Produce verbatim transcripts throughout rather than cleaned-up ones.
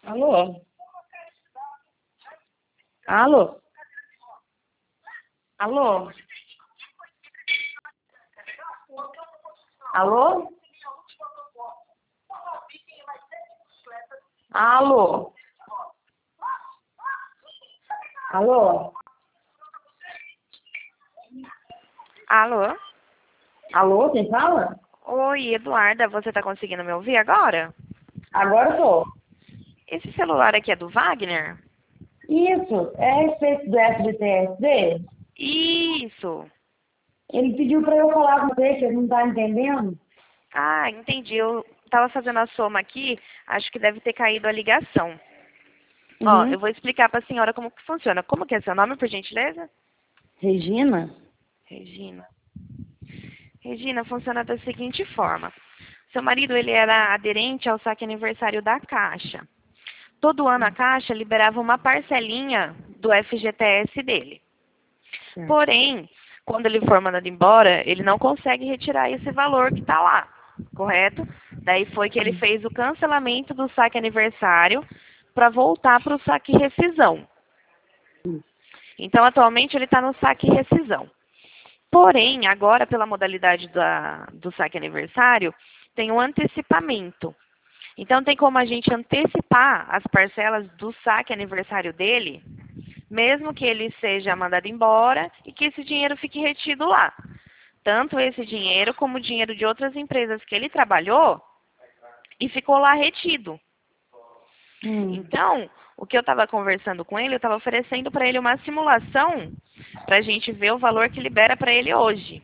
Alô? Alô? Alô? Alô? Alô? Alô? Alô? Alô, quem fala? Oi, Eduarda, você tá conseguindo me ouvir agora? Agora eu tô. Esse celular aqui é do Wagner? Isso, é a respeito do F G T S D. Isso. Ele pediu pra eu falar com você, que ele não tá entendendo. Ah, entendi. Eu tava fazendo a soma aqui, acho que deve ter caído a ligação. Ó, eu Uhum. vou explicar pra senhora como que funciona. Como que é seu nome, por gentileza? Regina? Regina. Regina, funciona da seguinte forma. Seu marido, ele era aderente ao saque aniversário da Caixa. Todo ano a Caixa liberava uma parcelinha do F G T S dele. Certo. Porém, quando ele for mandado embora, ele não consegue retirar esse valor que está lá, correto? Daí foi que ele fez o cancelamento do saque aniversário para voltar para o saque rescisão. Então, atualmente, ele está no saque rescisão. Porém, agora, pela modalidade da, do saque aniversário, tem um antecipamento. Então, tem como a gente antecipar as parcelas do saque aniversário dele, mesmo que ele seja mandado embora e que esse dinheiro fique retido lá. Tanto esse dinheiro como o dinheiro de outras empresas que ele trabalhou e ficou lá retido. Hum, Então, o que eu estava conversando com ele, eu estava oferecendo para ele uma simulação para a gente ver o valor que libera para ele hoje.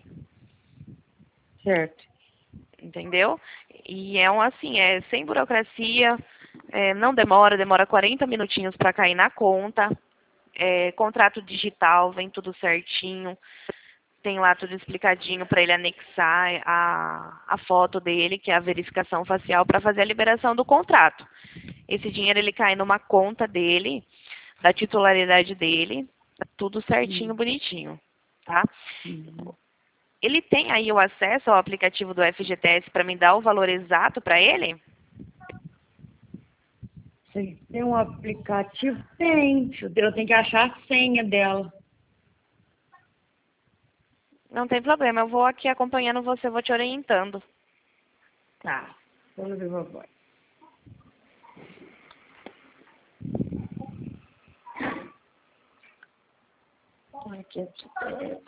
certo. Entendeu? E é um assim, é sem burocracia, é, não demora, demora quarenta minutinhos para cair na conta. É, contrato digital, vem tudo certinho. Tem lá tudo explicadinho para ele anexar a, a foto dele, que é a verificação facial, para fazer a liberação do contrato. Esse dinheiro ele cai numa conta dele, da titularidade dele, tudo certinho, Hum, bonitinho, tá? hum. Ele tem aí o acesso ao aplicativo do F G T S para me dar o valor exato para ele? Você tem um aplicativo? Tem. Eu tenho que achar a senha dela. Não tem problema, eu vou aqui acompanhando você, vou te orientando. Tá. Vamos ver, vovó. Aqui é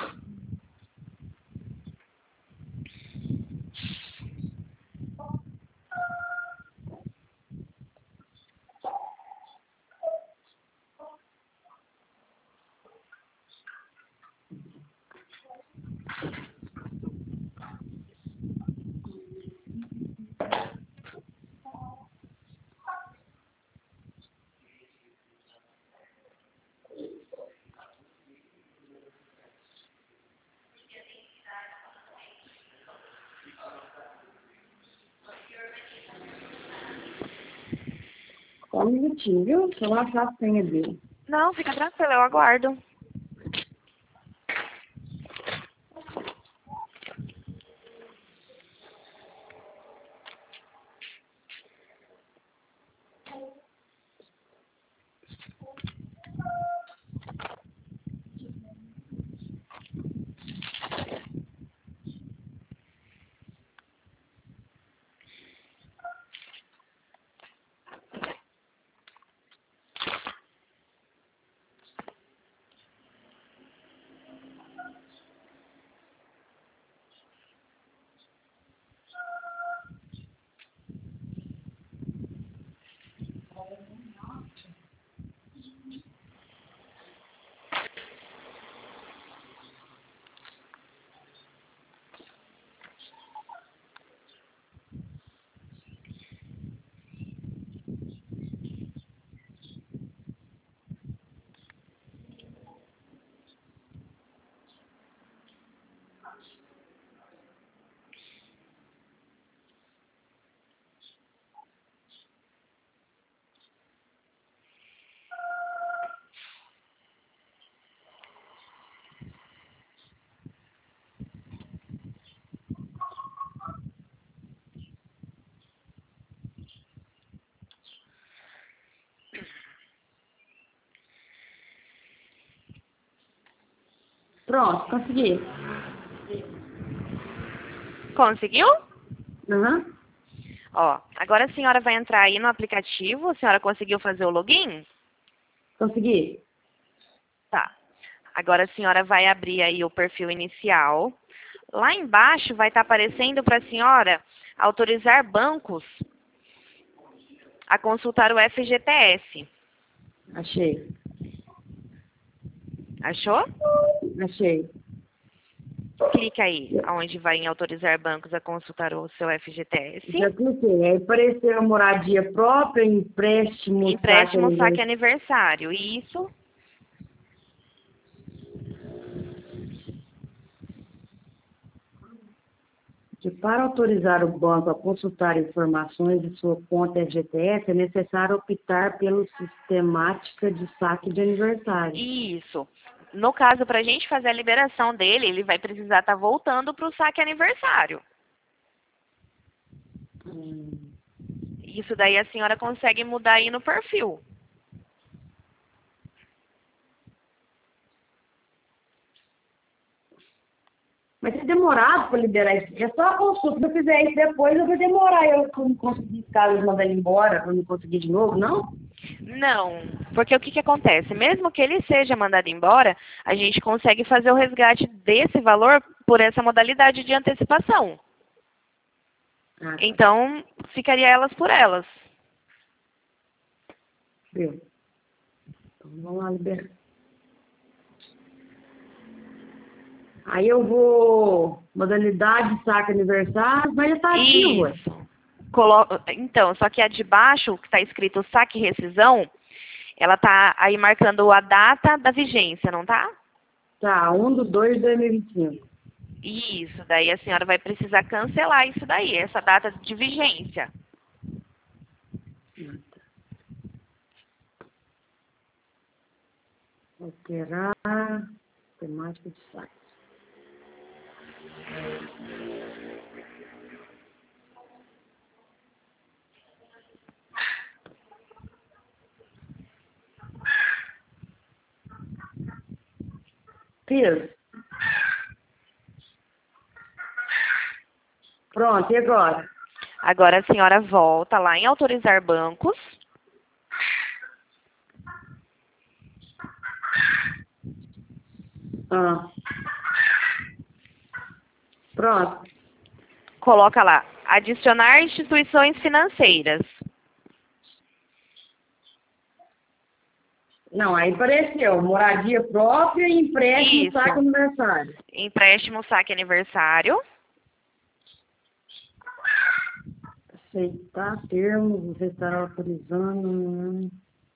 Só um minutinho, viu? Só eu achar a senha dele. Não, fica tranquilo, eu aguardo. Pronto, consegui. Conseguiu? Uhum. Ó, agora a senhora vai entrar aí no aplicativo. A senhora conseguiu fazer o login? Consegui. Tá. Agora a senhora vai abrir aí o perfil inicial. Lá embaixo vai estar aparecendo para a senhora autorizar bancos a consultar o F G T S. Achei. Achou? Achei. Clica aí, onde vai em autorizar bancos a consultar o seu F G T S. Já cliquei. Aí apareceu moradia própria, empréstimo, Empréstimo, saque saque aniversário. Isso. que para autorizar o banco a consultar informações de sua conta F G T S, é necessário optar pelo sistemática de saque de aniversário. Isso. No caso, para a gente fazer a liberação dele, ele vai precisar estar voltando para o saque aniversário. Hum. Isso daí a senhora consegue mudar aí no perfil. Mas é demorado para liberar isso. É só a consulta. Se eu fizer isso depois, eu vou demorar. Eu não conseguir ficar e mandar ele embora, para não conseguir de novo, não? Não, porque o que, que acontece? Mesmo que ele seja mandado embora, a gente consegue fazer o resgate desse valor por essa modalidade de antecipação. Ah, tá. Então, ficaria elas por elas. Viu? Então, vamos lá liberar. Aí eu vou... Modalidade, saque aniversário, mas já está ativo, ué. Isso. Colo... Então, só que a de baixo, que está escrito saque rescisão, ela está aí marcando a data da vigência, não tá? Tá, um de dois de dois mil e vinte e cinco. Isso, daí a senhora vai precisar cancelar isso daí, essa data de vigência. Alterar temática de site. Fiz. Pronto, e agora? Agora a senhora volta lá em autorizar bancos. Ah. Pronto. Coloca lá, adicionar instituições financeiras. Não, aí apareceu moradia própria e empréstimo Isso. saque aniversário. Empréstimo, saque aniversário. Aceitar termos, você estará autorizando.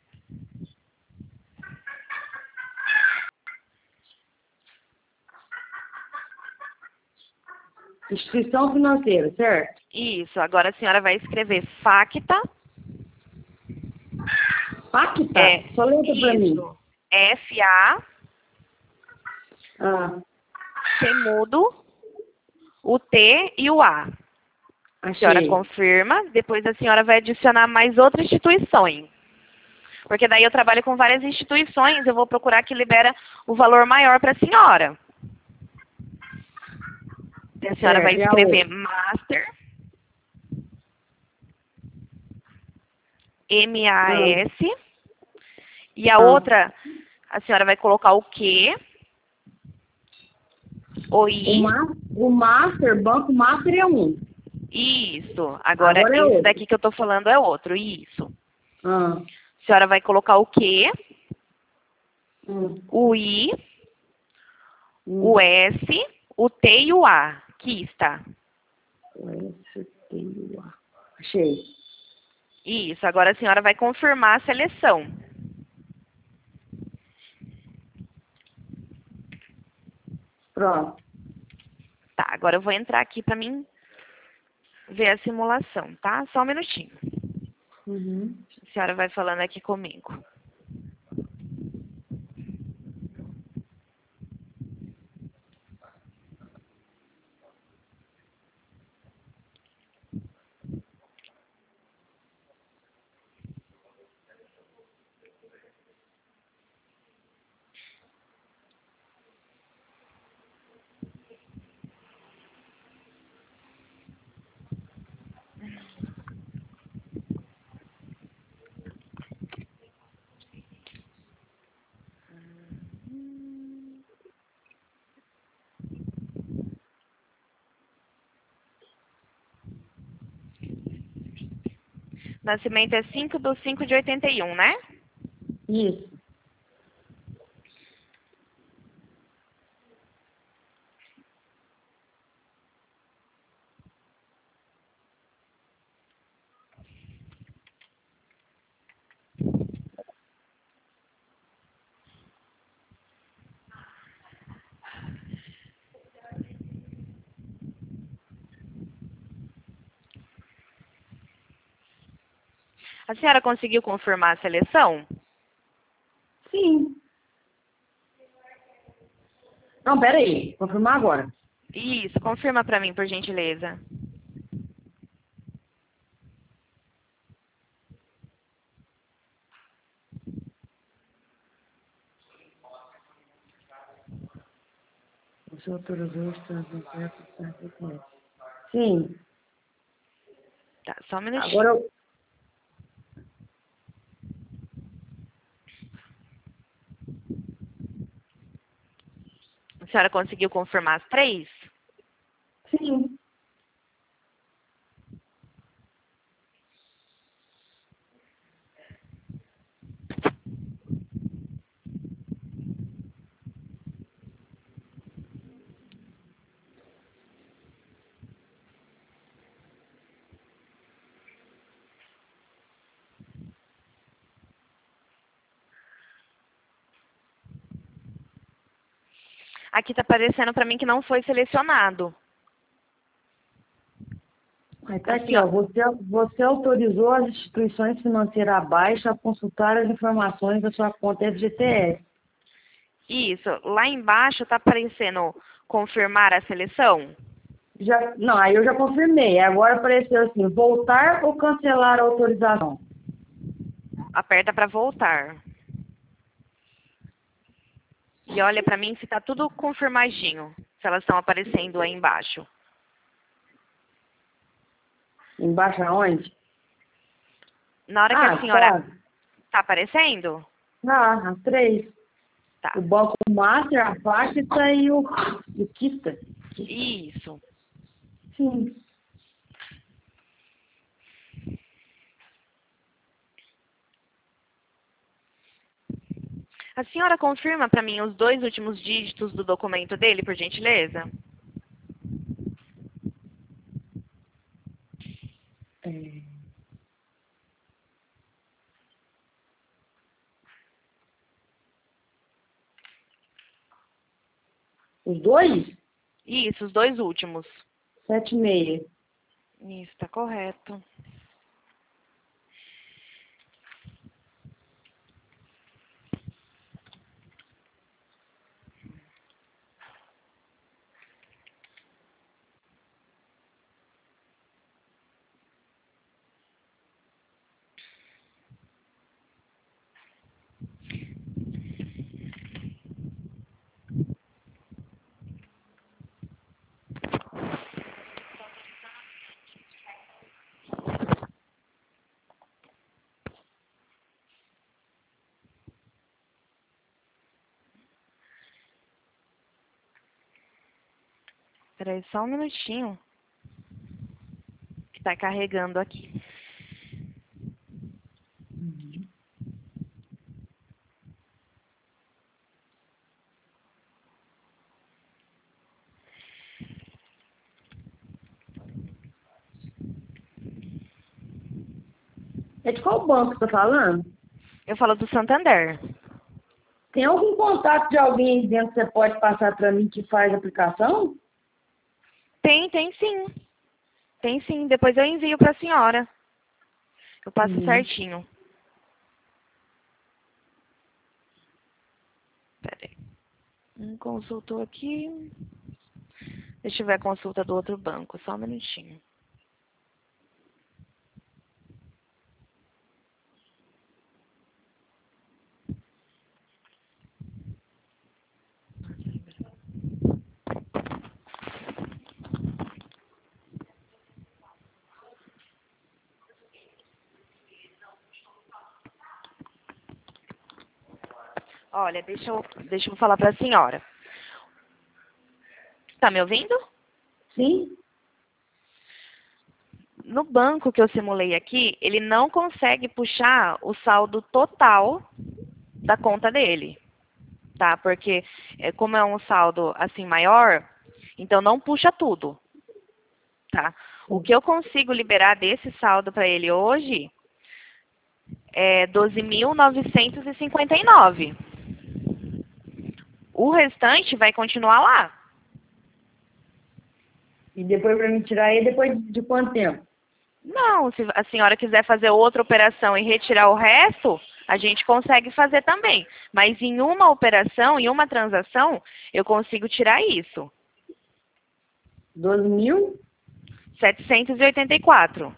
Instituição financeira, certo? Isso, agora a senhora vai escrever FACTA. Pacta? É, Só letra para mim. isso. F A Ah, C mudo, o T e o A. A senhora achei. confirma, depois a senhora vai adicionar mais outra instituição. Porque daí eu trabalho com várias instituições, eu vou procurar que libera o valor maior para a senhora. A senhora vai Certo, e a escrever outra? Master, M A Ah, S, e a ah. outra, a senhora vai colocar o Q, o O, I, ma o Master, Banco Master é um. isso. Agora, Agora é esse outro. daqui que eu estou falando é outro, isso. Ah. A senhora vai colocar o Q, Hum. o I, Hum. o S, o T e o A, que está. O S T U A. Achei. Isso, agora a senhora vai confirmar a seleção. Pronto. Tá, agora eu vou entrar aqui para mim ver a simulação, tá? Só um minutinho. Uhum. A senhora vai falando aqui comigo. Nascimento é cinco de cinco de oitenta e um, né? Isso. A senhora conseguiu confirmar a seleção? Sim. Não, peraí. Confirmar agora. Isso, confirma para mim, por gentileza. Você autorizou os transações. Sim. Tá, só um minutinho. Agora eu... A senhora conseguiu confirmar as três? Sim. Aqui tá aparecendo para mim que não foi selecionado. Aí tá aqui, ó. Você, você autorizou as instituições financeiras abaixo a consultar as informações da sua conta F G T S. Isso, lá embaixo tá aparecendo confirmar a seleção? Já, não, aí eu já confirmei. Agora apareceu assim, voltar ou cancelar a autorização. Aperta para voltar. E olha para mim se tá tudo confirmadinho, se elas estão aparecendo aí embaixo. Embaixo aonde? Na hora que Ah, a senhora tá. tá aparecendo? Ah, as três. Tá. O Banco Master, a Pacta e o, o Kita. Isso. Sim. A senhora confirma para mim os dois últimos dígitos do documento dele, por gentileza? É. Os dois? Isso, os dois últimos. Sete e meia. Isso, tá correto. Peraí, só um minutinho. Que tá carregando aqui. É de qual banco você tá falando? Eu falo do Santander. Tem algum contato de alguém aí dentro que você pode passar para mim que faz a aplicação? Tem, tem sim. Tem sim. Depois eu envio para a senhora. Eu passo Uhum. certinho. Peraí. Um consultou aqui. Deixa eu ver a consulta do outro banco. Só um minutinho. Olha, deixa eu, deixa eu falar para a senhora. Tá me ouvindo? Sim. no banco que eu simulei aqui, ele não consegue puxar o saldo total da conta dele, tá? Porque é, como é um saldo assim maior, então não puxa tudo, tá? O que eu consigo liberar desse saldo para ele hoje é doze mil novecentos e cinquenta e nove. O restante vai continuar lá. E depois para me tirar ele, depois de quanto tempo? Não, se a senhora quiser fazer outra operação e retirar o resto, a gente consegue fazer também. Mas em uma operação, em uma transação, eu consigo tirar isso. doze mil? setecentos e oitenta e quatro.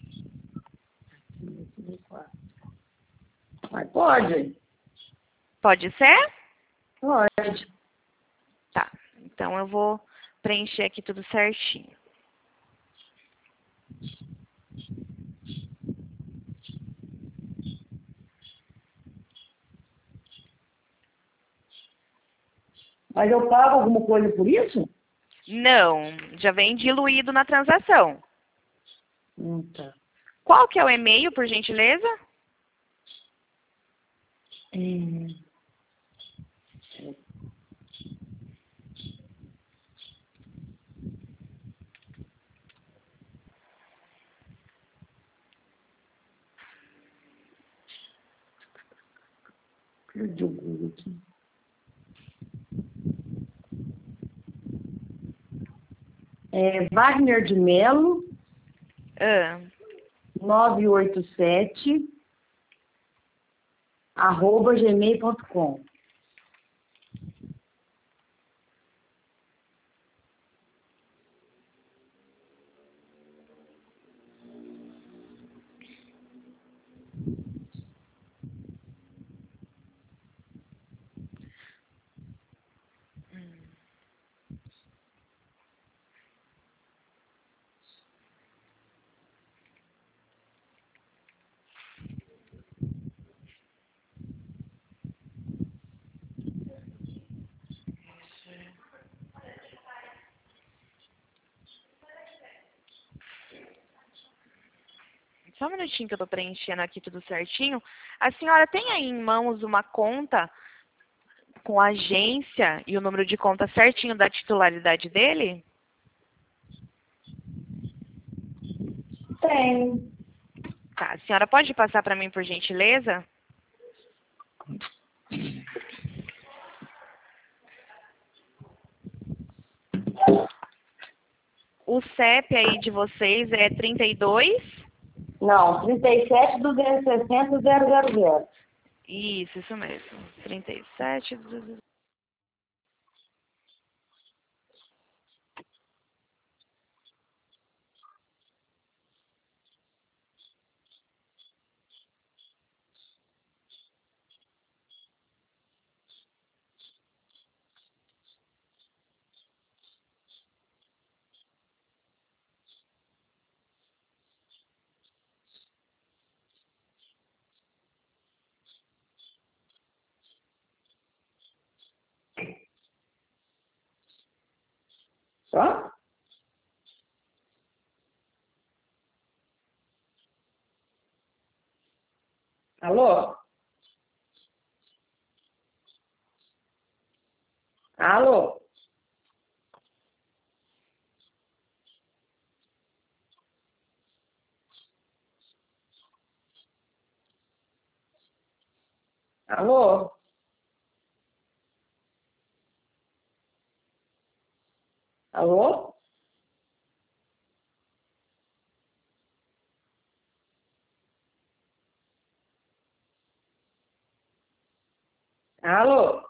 Mas pode? Pode ser? Pode. Tá. Então eu vou preencher aqui tudo certinho. Mas eu pago alguma coisa por isso? Não, já vem diluído na transação. Hum, tá. Qual que é o e-mail, por gentileza? Hum. Perdi o Google aqui. É Wagner de Melo, Ah, nove oito sete, arroba gmail ponto com. só um minutinho que eu estou preenchendo aqui tudo certinho. A senhora tem aí em mãos uma conta com a agência e o número de conta certinho da titularidade dele? Tem. Tá, a senhora pode passar para mim, por gentileza? O C E P aí de vocês é trinta e dois? Não, trinta e sete, duzentos e sessenta, zero zero zero. Isso, isso mesmo. trinta e sete. Só? Alô? Alô? Alô? Alô? Alô?